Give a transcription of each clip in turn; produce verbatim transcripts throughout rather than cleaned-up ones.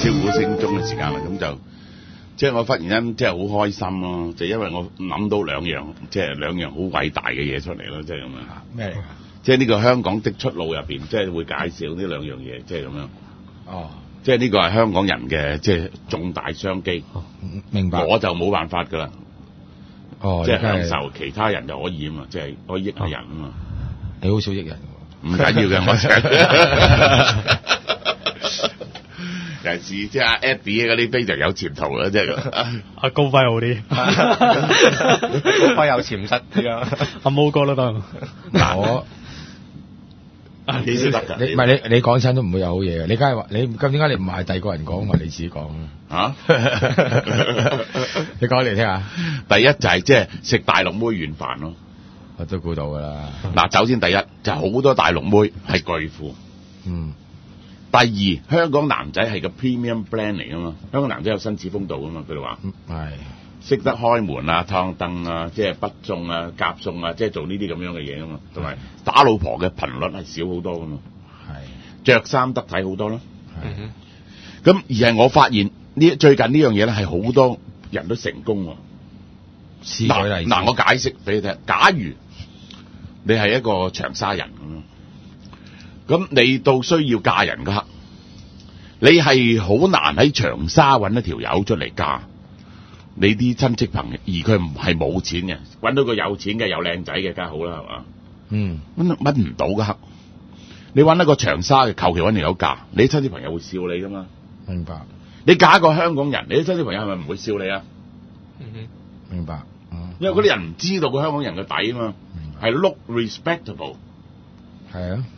招股聲中嘅時間啦，咁就即係我忽然間即係好開心咯，就因為我諗到兩樣即係兩樣好偉大嘅嘢出嚟咯，即係咁樣。 咩嚟㗎？ 即係呢個香港的出路入邊，即係會介紹呢兩樣嘢，即係咁樣。 哦， 即係呢個係香港人嘅即係重大商機。 哦，明白。 我就冇辦法㗎啦。 哦， 即係享受，其他人就可以啊嘛，即係可以益下人啊嘛。 你好少益人喎。唔緊要嘅，我成。尤其是即係阿 Eddie 嗰啲非常有前途啦，即係阿高輝好啲， 高輝有潛質啲啊， 阿毛哥都得。 嗱我。 你先得㗎， 你唔係你你講親都唔會有好嘢嘅，你梗係話你咁點解你唔係第二個人講，話你自己講啊？ 你講嚟聽下。 第一就係即係食大陸妹軟飯咯， 我都估到㗎啦。 嗱，首先第一就好多大陸妹係巨富， 嗯。 第二，香港男仔係個 premium brand 嚟㗎嘛，香港男仔有紳士風度㗎嘛，佢哋話係識得開門啊、燙燈啊、即係不送啊、夾送啊，即係做呢啲咁樣嘅嘢㗎嘛，同埋打老婆嘅頻率係少好多㗎嘛，係着衫得體好多咯，係咁而係我發現呢最近呢樣嘢咧係好多人都成功喎。 試舉例子嗱，我解釋俾你聽，假如你係一個長沙人咁樣。咁你到需要嫁人嗰刻，你係好難喺長沙揾一條友出嚟嫁你啲親戚朋友，而佢唔係冇錢嘅，揾到個有錢嘅有靚仔嘅梗係好啦，係嘛？ 嗯， 揾揾唔到嗰刻，你揾一個長沙嘅，求其揾條友嫁，你啲親戚朋友會笑你噶嘛？ 明白。 你嫁一個香港人，你啲親戚朋友係咪唔會笑你啊？ 嗯哼，明白。嗯、 因為嗰啲人唔知道個香港人嘅底啊嘛，係 look respectable。 係啊。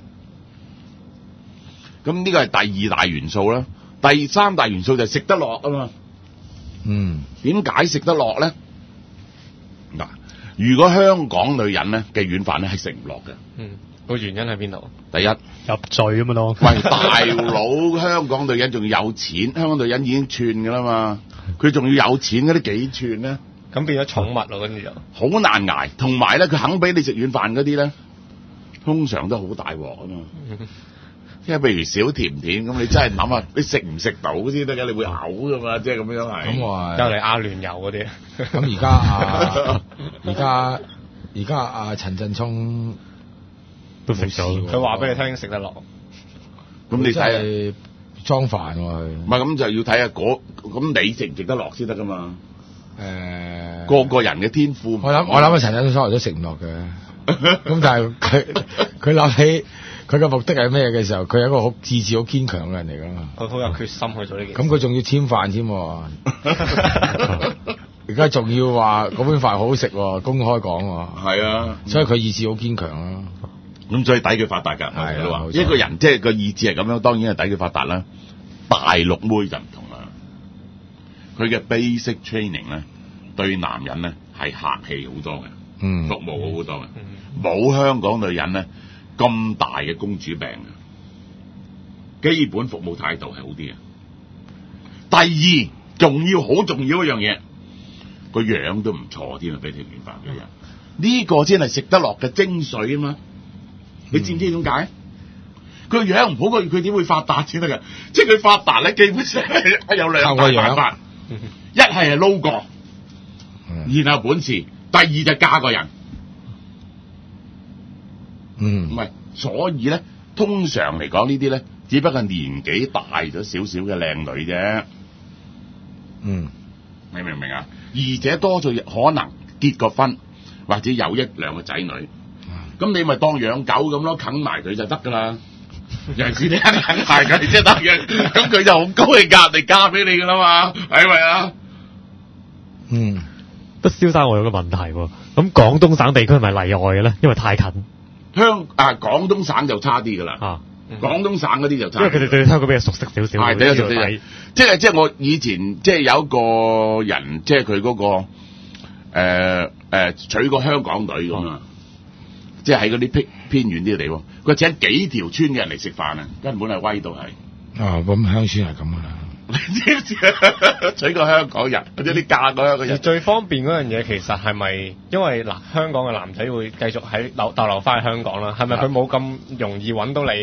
咁呢個係第二大元素啦，第三大元素就係食得落啊嘛。 嗯， 點解食得落咧？嗱，如果香港女人咧嘅軟飯咧係食唔落嘅。 嗯，個原因喺邊度？ 第一入罪啊嘛都。 喂，大佬，香港女人仲要有錢，香港女人已經串噶啦嘛，佢仲要有錢嗰啲幾串咧？ 咁變咗寵物咯，跟住就好難捱。同埋咧，佢肯俾你食軟飯嗰啲咧，通常都好大鑊啊嘛。即係譬如小甜甜咁，你真係諗下，你食唔食到先得㗎？你會嘔噶嘛？即係咁樣係。 咁話就嚟阿聯酋嗰啲。 咁而家啊，而家而家阿陳振聰都食咗。 佢話俾你聽食得落。 咁你睇下裝飯喎佢。 唔係咁就要睇下嗰咁你食唔食得落先得噶嘛？ 誒、呃， 個個人嘅天賦。 我諗我諗阿陳振聰所來都食唔落嘅。咁但係佢佢諗起。佢嘅目的係咩嘅時候？佢係一個好自治、好堅強嘅人嚟噶嘛。 佢好有決心去做呢件事。 咁佢仲要添飯添，而家仲要話嗰碗飯好好食，公開講。 係啊， 所以佢意志好堅強啊。 咁所以抵佢發達㗎。 係都話一個人即係個意志係咁樣，當然係抵佢發達啦。大陸妹就唔同啦，佢嘅 basic training 咧，對男人咧係客氣好多嘅， 嗯， 服務好好多嘅，冇、嗯、香港女人咧。咁大嘅公主病啊！基本服務態度係好啲嘅。第二，仲要好重要一樣嘢，個樣都唔錯添啊！俾條軟飯嘅人，呢、這個先係食得落嘅精髓啊嘛！你知唔知點解？佢個樣唔好，佢佢點會發達先得㗎？即係佢發達咧，基本上係有兩大辦法，一係係撈過，然後本事；第二就嫁個人。 嗯， 唔係，所以咧，通常嚟講呢啲咧，只不過年紀大咗少少嘅靚女啫。 嗯， 你明唔明啊？而且多數可能結過婚，或者有一兩個仔女，咁、嗯、你咪當養狗咁咯，啃埋佢就得噶啦。尤其是你啃埋佢先得嘅，咁佢就好高嘅價嚟嫁俾你噶啦嘛，係咪啊？ 嗯，不蕭生，我有個問題喎，咁廣東省地區係咪例外嘅咧？因為太近。 香啊，廣東省就差啲噶啦。 啊， 廣東省嗰啲就差。 因為佢哋對香港比較熟悉少少。 係比較熟悉。即係即係我以前即係有一個人，即係佢嗰個誒誒、呃呃、娶個香港女咁啊，即係喺嗰啲偏偏遠啲嘅地方，佢請幾條村嘅人嚟食飯啊，根本係威到係。 啊，咁鄉村係咁噶啦。 知唔知娶個香港人，或者啲嫁個香港人。 最方便嗰樣嘢其實係咪因為嗱香港嘅男仔會繼續喺留逗留翻喺香港啦？係咪佢冇咁容易揾到你？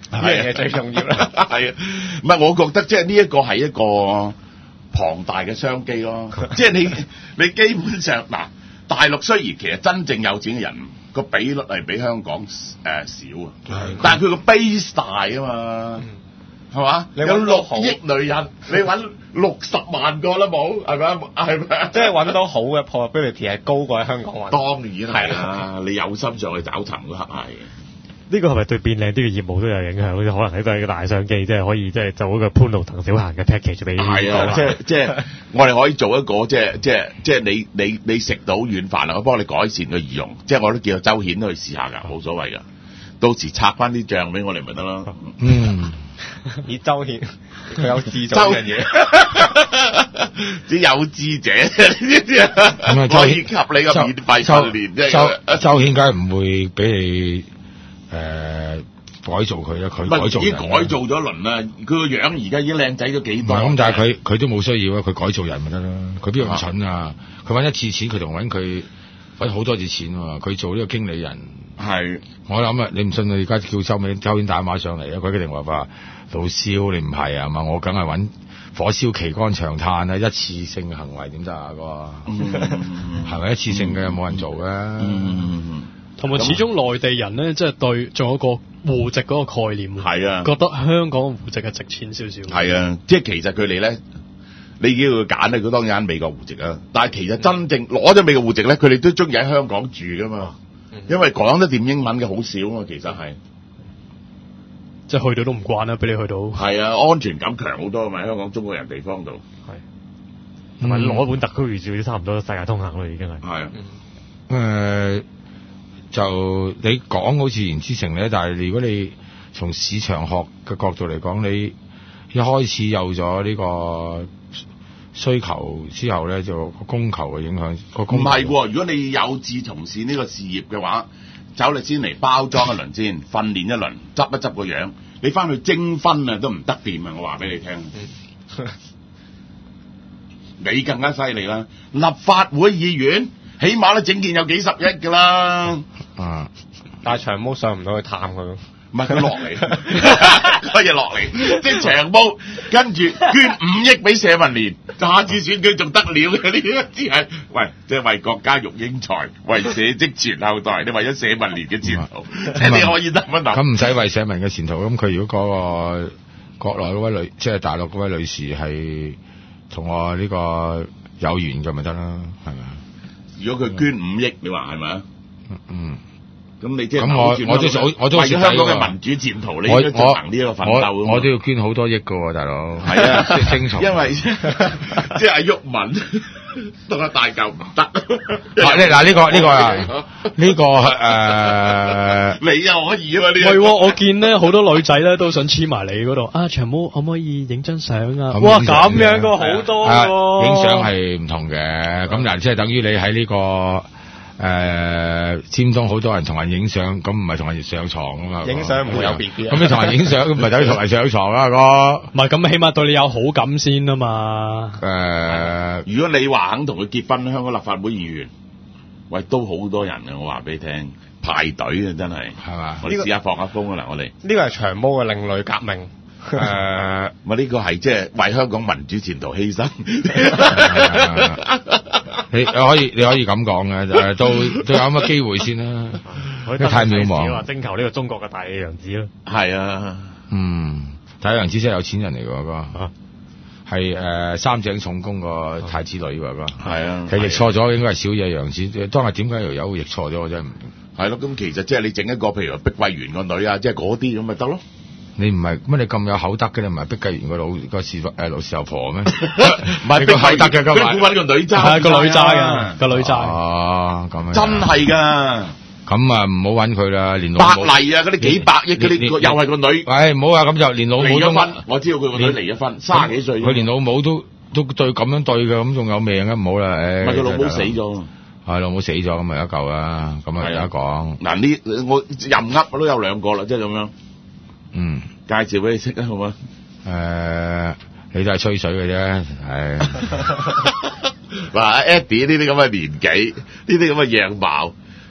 呢樣嘢最重要啦。 係啊，唔係我覺得即係呢一個係一個龐大嘅商機咯。即係你你基本上嗱，大陸雖然其實真正有錢嘅人個比率係比香港誒、呃、少啊，但係佢個 base 大啊嘛。係嘛？ 你有六億女人，你揾六十萬個都冇，係咪？係咪？ 即係揾到好嘅 probability 係高過喺香港揾。 當然係啦，你有心上去找尋嗰刻係。 呢個係咪對變靚啲嘅業務都有影響？可能喺度係個大商機，即係可以即係做一個潘路鄧小閒嘅 package 俾。 係啊，即係即係我哋可以做一個即係即係即係你你你食到軟飯啦，我幫你改善個儀容，即係我都叫周顯都去試下㗎，冇所謂㗎。到時拆翻啲醬俾我哋咪得咯。 嗯。 以周顯佢有志做呢樣嘢， 啲有志者呢啲啊，可以給你個免費訓練啫。 周周顯梗係唔會俾你誒、呃、改造佢啦，佢改造人。 已經改造咗一輪啦，佢個樣而家已經靚仔咗幾多。 咁，但係佢佢都冇需要啊，佢改造人咪得啦。佢邊度咁蠢啊？佢揾一次錢，佢同揾佢揾好多次錢喎。佢做呢個經理人。 係， 我諗啊，你唔信你而家叫周美周顯打電話上嚟啊，佢一定話話老蕭你唔係啊嘛，我梗係揾火燒旗杆長嘆啊，一次性嘅行為點得啊個？係咪、嗯、一次性嘅冇人做嘅？ 同埋始終內地人咧，即係對仲有個戶籍嗰個概念， 係啊， 覺得香港嘅戶籍係值錢少少。 係啊，即係其實佢哋咧，你叫佢揀咧，佢當然揀美國戶籍啊。但係其實真正攞咗美國戶籍咧，佢哋都中意喺香港住噶嘛。因為講得掂英文嘅好少啊，其實係， 即係去到都唔慣啦，俾你去到。係啊，安全感強好多啊嘛，香港中國人地方度。 係，同埋攞本特區護照都差唔多世界通行咯，已經係。係啊。誒、 呃，就你講好似言之成咧，但係如果你從市場學嘅角度嚟講，你一開始有咗呢個需求之後咧，就個供求嘅影響個供。唔係喎，如果你有志從事呢個事業嘅話，走你先嚟包裝一輪先，訓練一輪，執一執個樣，你翻去徵婚啊都唔得掂啊！我話俾你聽，你更加犀利啦！立法會議員起碼都整件有幾十億㗎啦。 啊！ 但係長毛上唔到去探佢。 唔係佢落嚟，嗰嘢落嚟，即係長毛跟住捐五億俾社民連，下次選舉仲得了嘅呢啲，只係喂，即係為國家育英才，為社稷傳後代，你為咗社民連嘅前途，即係你可以諗一諗。 咁唔使為社民嘅前途，咁佢如果嗰個國內嗰位女，即係大陸嗰位女士係同我呢個有緣嘅，咪得啦，係咪？ 如果佢捐五億，你話係咪啊？ 嗯。 咁你即係咁我我都我我都為咗香港嘅民主前途，你應該進行呢一個奮鬥。 我我都要捐好多億㗎喎，大佬。 係啊， 即係精蟲。 因為即係阿毓民同阿大嚿唔得。 嗱嗱呢個呢個啊，呢個誒， 你又可以啊嘛？呢係喎，我見咧好多女仔咧都想黐埋你嗰度。啊，長毛可唔可以影張相啊？哇，咁樣嘅好多喎。 影相係唔同嘅，咁嗱，即係等於你喺呢個。誒、呃，尖東好多人同人影相，咁唔係同人上床啊嘛。 影相唔會有 B B 啊。 咁你同人影相，咁唔係等於同人上床啦，哥。 唔係，咁起碼對你有好感先啊嘛。 誒、呃， 如果你話肯同佢結婚，香港立法會議員，喂，都好多人嘅，我話俾你聽，排隊啊，真係。係嘛？我哋試下放下風啊嗱，我哋。 呢個係長毛嘅另類革命。 誒、呃，咪呢個係即係為香港民主前途犧牲。 你你可以你可以咁講嘅，誒，都都有咁嘅機會先啦。太渺茫。 話徵求呢個中國嘅大洋子咯。 係啊， 嗯，大洋子真係有錢人嚟㗎，哥。係誒三井重工個太子女喎，哥。係啊。佢譯錯咗，應該係小野洋子。當日點解又有譯錯咗？我真係唔明。 係咯，咁其實即係你整一個，譬如話碧桂園個女啊，即係嗰啲咁咪得咯。 你唔係乜？你咁有口德嘅，你唔係碧桂園個老個侍誒老侍候婆咩？ 唔係碧桂園嘅，佢揾個女渣， 係個女渣嘅，個女渣。 哦，咁樣。 真係㗎。 咁啊，唔好揾佢啦，連老母。 百麗啊，嗰啲幾百億嗰啲，又係個女。 喂，唔好啊，咁就連老母都。離咗婚， 我知道佢個女離咗婚，卅幾歲。 佢連老母都都對咁樣對嘅，咁仲有命啊？唔好啦，誒。 唔係佢老母死咗。 係老母死咗，咁咪一嚿啦，咁啊而家講。 嗱呢，我任噏我都有兩個啦，即係咁樣。嗯。介紹俾你識啊，好嘛？ 誒、呃，你都係吹水嘅啫，係。嗱 ，Eddie 呢啲咁嘅年紀，呢啲咁嘅樣貌，即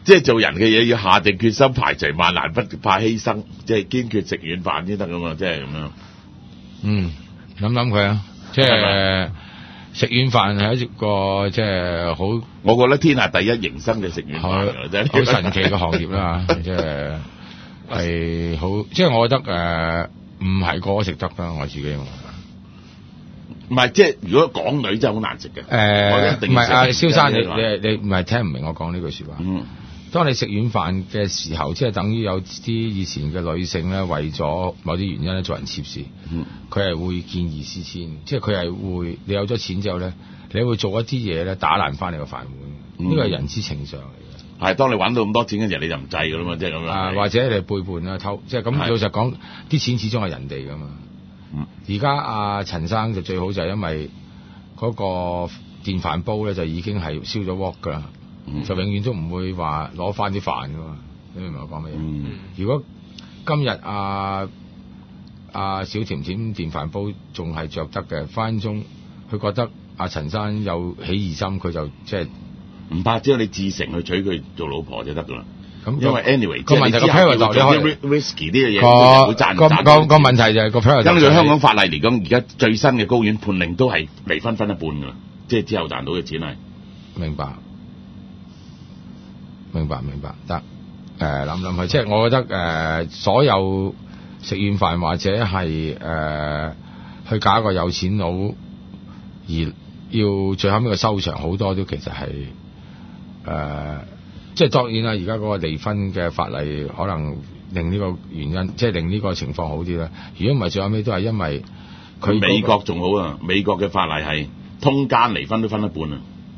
即係做人嘅嘢要下定決心，排除萬難，不怕犧牲，即係堅決食軟飯先得噶嘛，即係咁樣。 嗯，諗諗佢啊，即係食軟飯係一個即係好， 我覺得天下第一營生嘅食軟飯㗎，真係好神奇嘅行業啦，即係係好，即係我覺得誒唔係個個食得啦，我自己。 唔係，即係如果港女真係好難食嘅。 誒，唔係啊，蕭生，你你你你唔係聽唔明我講呢句説話。 嗯。 當你食軟飯嘅時候，即係等於有啲以前嘅女性咧，為咗某啲原因咧做人妾事，佢係、嗯、會見異思遷，即係佢係會你有咗錢之後咧，你會做一啲嘢咧打爛翻你個飯碗，呢個係人之情常嚟嘅。係， 當你揾到咁多錢嘅時候，你就唔制㗎啦嘛，即係咁樣。 啊，或者你背叛啊偷，即係咁老實講，啲錢始終係人哋㗎嘛。而家阿陳生就最好就係因為嗰個電飯煲咧就已經係燒咗鑊㗎啦。嗯、就永遠都唔會話攞翻啲飯噶嘛，你明唔明我講乜嘢？嗯、如果今日阿阿小甜甜電飯煲仲係着得嘅，分分鐘佢覺得阿陳生有起疑心，佢就即係唔怕，只要你自誠去娶佢做老婆就得噶啦。 咁因為 anyway 個問題個 paradox 你可以 risky 呢樣嘢， 個個個個問題就係個 paradox。 根據香港法例嚟講，而家最新嘅高院判令都係離婚分一半噶啦，即係之後賺到嘅錢係。 明白。明白明白，得誒諗諗去，即係我覺得誒、呃、所有食軟飯或者係誒、呃、去搞一個有錢佬，而要最後尾個收場，好多都其實係誒、呃，即係當然啦。而家嗰個離婚嘅法例可能令呢個原因，即係令呢個情況好啲啦。如果唔係，最後尾都係因為佢、那個、 美國仲好啊，美國嘅法例係通姦離婚都分一半啊。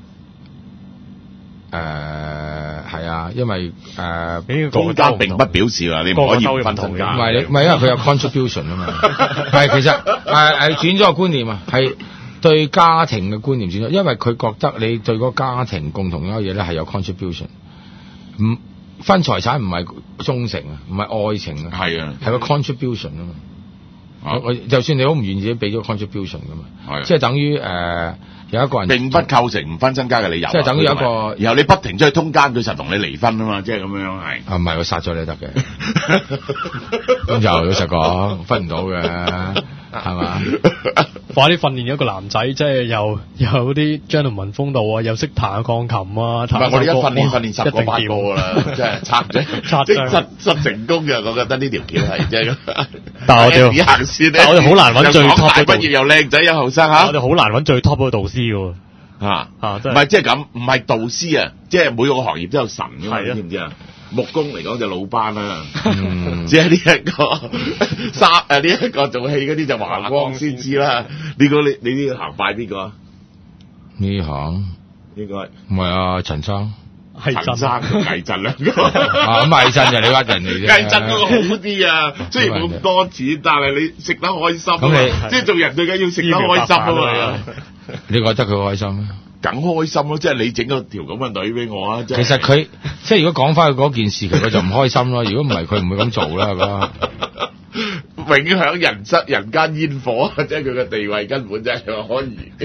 誒係啊，因為誒通姦並不表示啦，你唔可以分通姦。 唔係你唔係因為佢有 contribution 啊嘛，係其實誒誒轉咗個觀念啊，係對家庭嘅觀念轉咗，因為佢覺得你對嗰個家庭共同嗰嘢咧係有 contribution，唔分財產唔係忠誠啊，唔係愛情啊， 係啊， 係個 contribution 啊嘛。我我就算你好唔願意，俾咗 contribution 噶嘛，即係等於誒。呃有一個人並不構成唔分身家嘅理由， 即係等於有一個， 然後你不停出去通姦，佢實同你離婚啊嘛，即係咁樣係。 啊，唔係佢殺咗你得嘅，咁就老實講分唔到嘅，係嘛？ 快啲訓練一個男仔，即係又有啲 gentleman 風度啊，又識彈鋼琴啊，彈唔係我哋一訓練訓練十個八個㗎啦，即係拆啫，即係實實成功嘅，我覺得呢條橋係即係。 但係我哋行先但係我哋好難揾最 top 大畢業又靚仔又後生嚇， 我哋好難揾最 top 嗰個導師㗎喎。 啊啊， 唔係即係咁，唔係導師啊，即係每個行業都有神㗎嘛，你知唔知啊？木工嚟講就魯班啦，只係呢一個沙誒呢一個做戲嗰啲就華光先知啦。呢個你你呢個行快邊個啊？ 呢行應該唔係啊，陳生。 係陳生同魏震兩個啊，咁魏震就你屈人嚟啫。 魏震嗰個好啲啊，雖然冇咁多錢，但係你食得開心。咁你即係做人最緊要食得開心啊嘛。 你覺得佢開心咩？ 梗開心咯，即係你整咗條咁嘅女俾我啊！ 其實佢即係如果講翻佢嗰件事，其實佢就唔開心咯。如果唔係，佢唔會咁做啦，係嘛？ 永享人室人間煙火，即係佢嘅地位根本就係可以。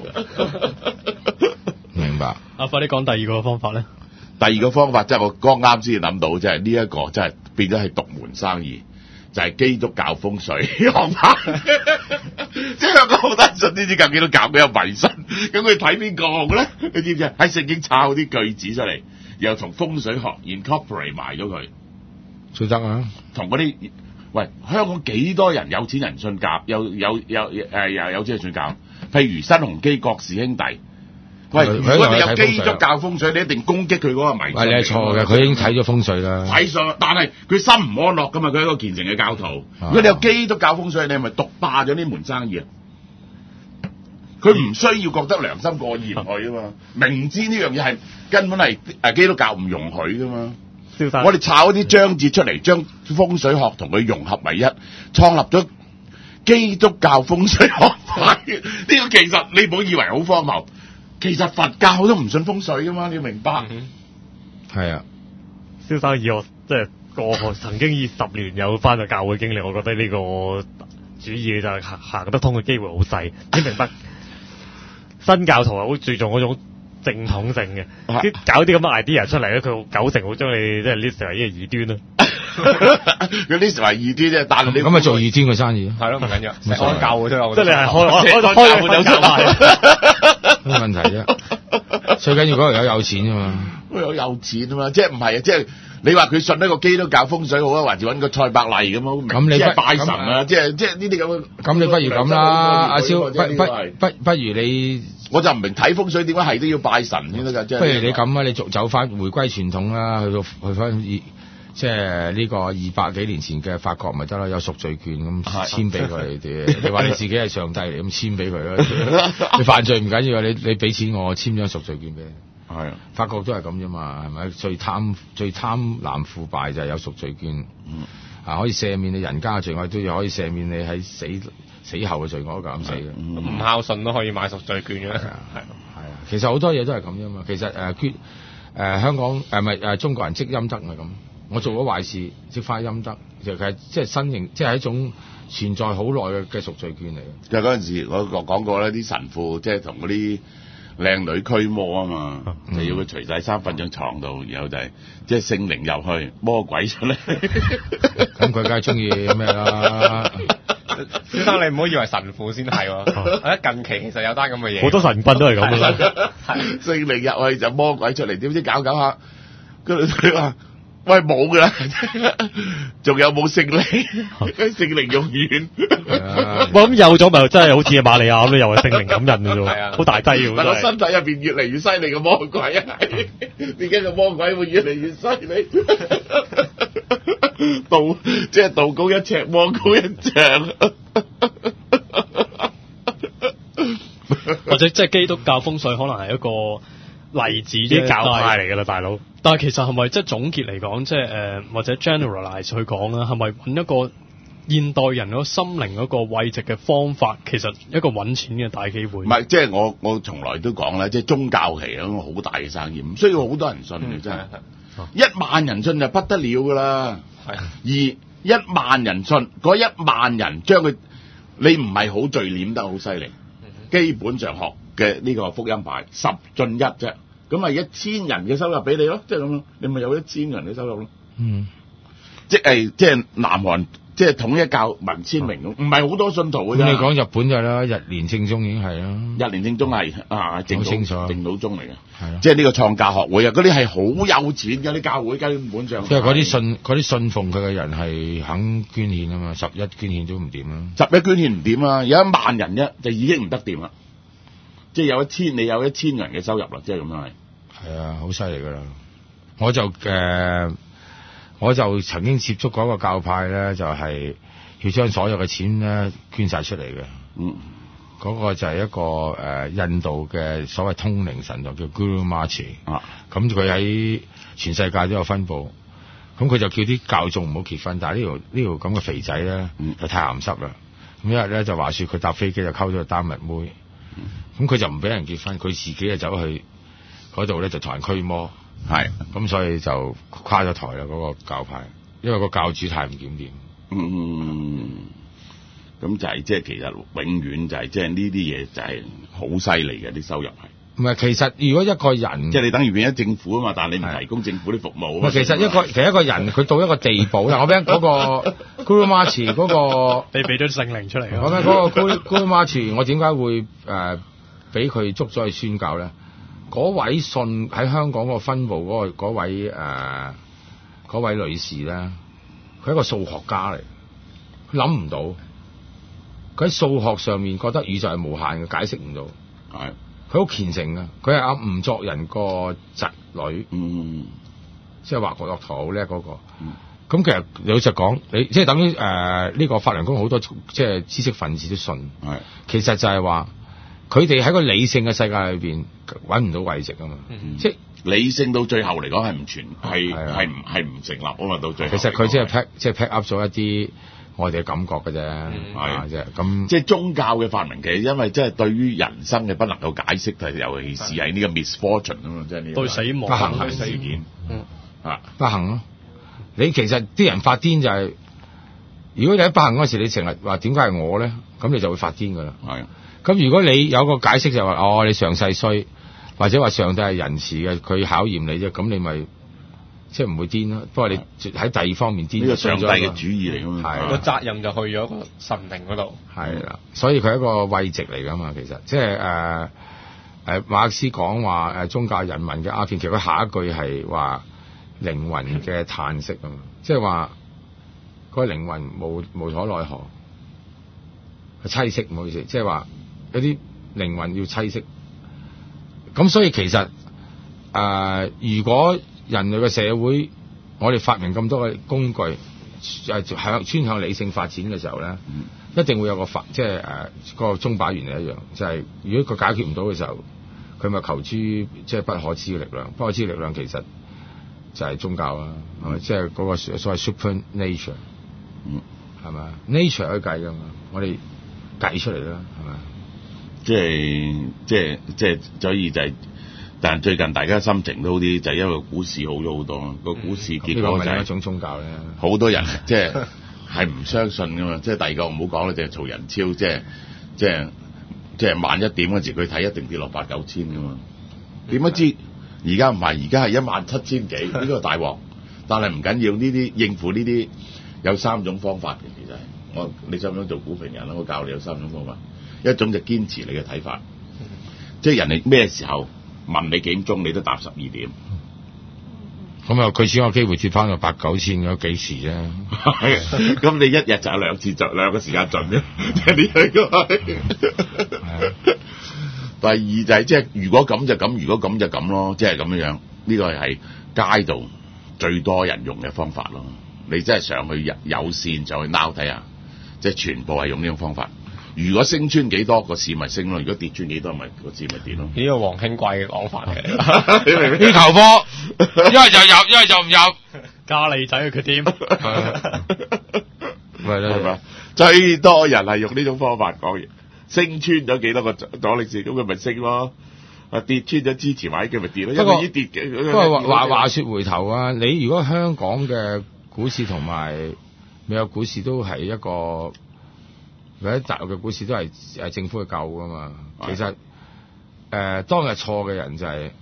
明白。 啊，快啲講第二個方法咧。 第二個方法即係我剛啱先諗到，即係呢一個真係變咗係獨門生意，就係、是、基督教風水學派。即係香港好多人信呢啲咁基督教嘅有迷信，咁佢睇邊個學咧？你知唔知？喺聖經抄啲句子出嚟，又從風水學 incorporate 埋咗佢， 最得啊！ 同嗰啲喂香港幾多人有錢人信教，有有有誒又有錢人信教，譬如新鴻基郭氏兄弟。喂，如果你有基督教風水，你一定攻擊佢嗰個迷信。 喂，你係錯嘅，佢已經睇咗風水啦。 睇錯，但係佢心唔安樂噶嘛，佢係一個虔誠嘅教徒。啊、如果你有基督教風水，你係咪獨霸咗呢門生意啊？佢唔需要覺得良心過意唔去啊嘛，明知呢樣嘢係根本係誒基督教唔容許噶嘛。我哋炒一啲章節出嚟，將風水學同佢融合為一，創立咗基督教風水學派。呢個其實你唔好以為好荒謬。其實佛教都唔信風水噶嘛，你要明白？係、 嗯、啊， 蕭生以我即係過曾經以十年有翻去教會經歷，我覺得呢個主意就係行行得通嘅機會好細。你明白？新教徒係好注重嗰種正統性嘅，啲搞啲咁嘅 idea 出嚟咧，佢九成好將你即係 list 為呢個異端咯。 佢 list 為異端啫，但係你咁咪做異端嘅生意係咯，唔緊要，成安教會都有。 即係你係開開開開開有出賣， 咩問題啫？最緊要嗰條友有錢啊嘛， 有有錢啊嘛，即係唔係啊？即係你話佢信一個基督教風水好啊，還是揾個蔡伯麗咁啊？ 咁你即係拜神啊？即係即係呢啲咁嘅。 咁你不如咁啦，阿蕭，不不不不如你。 我就唔明睇風水點解係都要拜神先得㗎，即係。 不如你咁啊，你走走翻回歸傳統啦，去到去翻即係呢個二百幾年前嘅法國咪得咯，有贖罪券咁簽俾佢哋。你話你自己係上帝嚟咁簽俾佢咯。你犯罪唔緊要，你你俾錢我簽張贖罪券俾你。係啊，法國都係咁啫嘛，係咪？最貪最貪婪腐敗就係有贖罪券。嗯。啊，可以赦免你人家嘅罪惡，都要可以赦免你喺死死後嘅罪惡咁死嘅。 唔孝順都可以買贖罪券嘅。係啊，係啊，其實好多嘢都係咁啫嘛。其實誒捐誒香港誒咪誒中國人積陰德咪咁。我做咗壞事積翻陰德，其實即係新型，即係一種存在好耐嘅嘅贖罪券嚟嘅。 就嗰陣時我講過咧，啲神父即係同嗰啲靚女驅魔啊嘛，嗯、就要佢除晒衫瞓張床度，然後就係即係聖靈入去，魔鬼出嚟。 咁佢梗係中意咩啦？ 先生，你唔好以為神父先係喎，我覺得近期其實有單咁嘅嘢， 好多神棍都係咁嘅啦。 聖靈入去就魔鬼出嚟，點知搞搞下，跟住佢話。喂，冇噶啦，仲有冇聖靈？聖靈用完， 我諗有咗咪真係好似瑪利亞咁，又係聖靈感應嘅啫， 係啊， 好大劑嘅。 但我身體入邊越嚟越犀利嘅魔鬼啊！點解個魔鬼會越嚟越犀利？道即係道高一尺，魔高一丈。 或者即係基督教風水可能係一個例子啫， 教派嚟㗎啦，大佬。 但係其實係咪即係總結嚟講，即係誒或者 generalize 去講啦，係咪揾一個現代人嗰個心靈嗰個慰藉嘅方法，其實一個揾錢嘅大機會？ 唔係，即係我我從來都講咧，即係宗教係一個好大嘅生意，唔需要好多人信嘅，嗯、真係。一萬人信就不得了㗎啦。係。而一萬人信，嗰一萬人將佢，你唔係好聚斂得好犀利，基本上學嘅呢個福音牌十進一啫。咁咪一千人嘅收入俾你咯，即係咁咯，你咪有一千人嘅收入咯。嗯，即係即係南韓即係統一教文千名咁，唔係好多信徒嘅啫。 你講日本就係啦，日蓮正宗已經係啦， 日蓮正宗係啊，正清楚， 正道宗嚟嘅， 係咯， 即係呢個創價學會啊，嗰啲係好有錢嘅啲教會，根本上。 即係嗰啲信嗰啲信奉佢嘅人係肯捐獻啊嘛，十一捐獻都唔掂啦， 十一捐獻唔掂啊，有一萬人啫就已經唔得掂啦。即係有一千，你有一千人嘅收入啦，即係咁樣係。 係啊，好犀利噶啦！我就誒、呃，我就曾經接觸過一個教派咧，就係、是、要將所有嘅錢咧捐晒出嚟嘅。嗯，嗰個就係一個誒、呃、印度嘅所謂通靈神就叫 Guru Maharaj 啊。咁佢喺全世界都有分佈。咁佢就叫啲教眾唔好結婚，但係呢條呢條咁嘅肥仔咧，嗯、就太鹹濕啦。咁一日咧就話說佢搭飛機就溝咗個丹麥妹。咁佢就唔俾人結婚，佢自己就走去嗰度咧就同人驅魔，係咁所以就垮咗台啦嗰、那個教派，因為個教主太唔檢點。嗯， 咁就係即係其實永遠就係即係呢啲嘢就係好犀利嘅啲收入係。 唔係，其實如果一個人即係你等於變咗政府啊嘛，但係你唔提供政府啲服務。 唔係，其實一個其實一個人佢到一個地步，我俾嗰個 Guru Maharaj 嗰個， 你俾咗聖靈出嚟。 我俾嗰個 Guru Guru Maharaj，我點解會誒俾佢捉咗去宣教咧？嗰位信喺香港個分部嗰、嗰個嗰位誒嗰、呃、位女士咧，佢係一個數學家嚟，佢諗唔到，佢喺數學上面覺得宇宙係無限嘅，解釋唔到。係。佢好虔誠啊！佢係阿吳作人個侄女，嗯，即係畫國樂圖好叻嗰個。咁、嗯、其實老實講，你即係等於誒呢、呃這個法輪功好多即係知識分子都信，係其實就係話佢哋喺個理性嘅世界裏邊揾唔到慰藉啊嘛，嗯、即係理性到最後嚟講係唔全係係唔係唔成立啊嘛，到最後其實佢即係 pack 即係 pack up 咗一啲我哋嘅感覺嘅啫，係啫咁。即係宗教嘅發明，其實因為即係對於人生嘅不能夠解釋，係尤其是係呢個 misfortune 啊嘛，即係呢對死亡不幸嘅事件， 嗯啊不幸咯。你其實啲人發癲就係、是，如果你喺不幸嗰時，你成日話點解係我咧，咁你就會發癲噶啦。係。咁如果你有個解釋就話、是，哦你上世衰， 或者話上帝係仁慈嘅，佢考驗你啫，咁你咪即係唔會癲咯。不過你喺第二方面癲， 呢個上帝嘅主意嚟㗎嘛， 係個責任就去咗個神靈嗰度。 係啦，所以佢係一個慰藉嚟㗎嘛，其實即係誒誒馬克思講話誒宗教人民嘅鴉片，其實佢下一句係話靈魂嘅嘆息啊嘛，即係話嗰個靈魂無無可奈何，係棲息，唔好意思，即係話有啲靈魂要棲息。咁所以其實誒、呃，如果人類嘅社會，我哋發明咁多嘅工具，誒向穿向理性發展嘅時候咧，嗯、一定會有個法，即係誒個鐘擺原理一樣，就係、是、如果佢解決唔到嘅時候，佢咪求諸即係不可知嘅力量。不可知嘅力量其實就係宗教啦，係咪、嗯？即係嗰個所謂 super nature，嗯，係咪 nature 可以計㗎嘛？我哋計出嚟啦，係咪？ 即係即係即係，所以就係、是，但係最近大家心情都好啲，就係、是、因為股市好咗好多，個、嗯、股市結果就係、是、 一種宗教咧。 好多人即係係唔相信㗎嘛，即係第二個唔好講啦，就係曹仁超，即係即係即係萬一點嗰時佢睇一定跌落八九千㗎嘛，點不知而家唔係，而家係一萬七千幾，呢個大鑊。但係唔緊要，呢啲應付呢啲有三種方法嘅，其實係我你想唔想做股評人啦？我教你有三種方法。一種就堅持你嘅睇法，嗯、即係人哋咩時候問你幾點鐘，你都答十二點。 咁啊，佢先有機會跌翻到八九千嘅，幾時啫？ 係，咁你一日就有兩次盡兩個時間盡啫。呢個第二就係、是、即係如果咁就咁，如果咁就咁咯，即係咁樣樣。呢個係街度最多人用嘅方法咯。你真係上去有線就去撈睇下，即係全部係用呢種方法。如果升穿幾多個市咪升咯，如果跌穿幾多咪個市咪跌咯。呢個黃興貴嘅講法嚟， 你明唔明？呢球波一係就入，一係就唔入， 加利仔嘅缺點。 係啦，係嘛？ 最多人係用呢種方法講嘢，升穿咗幾多個阻力線，咁佢咪升咯。啊跌穿咗支持位，佢咪跌咯。因為已經跌嘅。 不過話話話說回頭啊，你如果香港嘅股市同埋美國股市都係一個。或者大陸嘅股市都係誒政府去救㗎嘛，其實誒、呃、當日錯嘅人就係、是、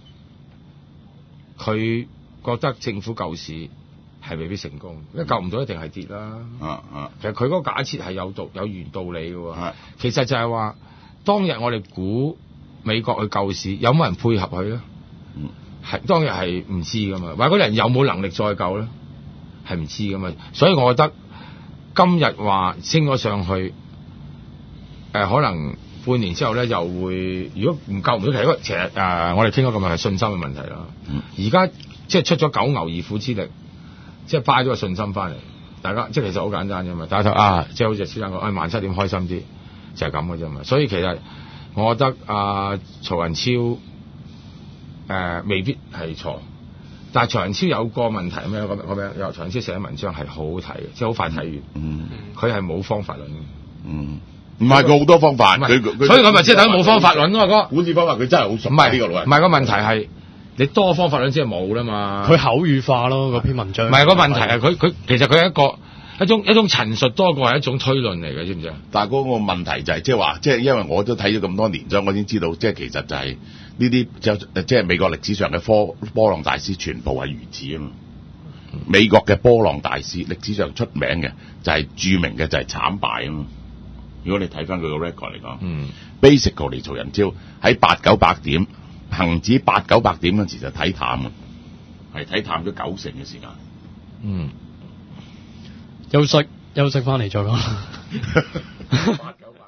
佢覺得政府救市係未必成功，因為救唔到一定係跌啦。啊啊，其實佢嗰個假設係有道有原道理嘅喎。係，其實就係話當日我哋估美國去救市，有冇人配合佢咧？嗯，係當日係唔知㗎嘛，或者嗰啲人有冇能力再救咧？係唔知㗎嘛，所以我覺得今日話升咗上去。誒、呃、可能半年之後咧，又會如果唔夠唔到，其實其實誒我哋傾咗咁耐係信心嘅問題啦。而家、嗯、即係出咗九牛二虎之力，即係擺咗個信心翻嚟，大家即係其實好簡單啫嘛。大家睇啊，即係好似先生講，誒萬七點開心啲，就係咁嘅啫嘛。所以其實我覺得啊、呃，曹仁超誒、呃、未必係錯，但係曹仁超有個問題咩？個個咩？有曹仁超寫文章係好好睇嘅，即係好快睇完。嗯，佢係冇方法論嘅。嗯。 唔係佢好多方法，佢所以佢咪即係等於冇方法論咯，哥。 管治方法佢真係好熟。唔係呢個老人， 唔係個問題係你多方法論先係冇啦嘛。 佢口語化咯，嗰篇文章。唔係個問題係佢佢其實佢係一個一種一種陳述多過係一種推論嚟嘅，知唔知啊？ 但係嗰個問題就係即係話，即係因為我都睇咗咁多年，所以我先知道，即係其實就係呢啲就即係美國歷史上嘅科波浪大師全部係如此啊嘛。美國嘅波浪大師歷史上出名嘅就係著名嘅就係慘敗啊嘛。如果你睇翻佢個 record 嚟講，嗯 basically 曹仁超喺八九百點，恒指八九百點嗰陣時就睇淡嘅，係睇淡咗九成嘅時間。嗯， 休息休息翻嚟再講。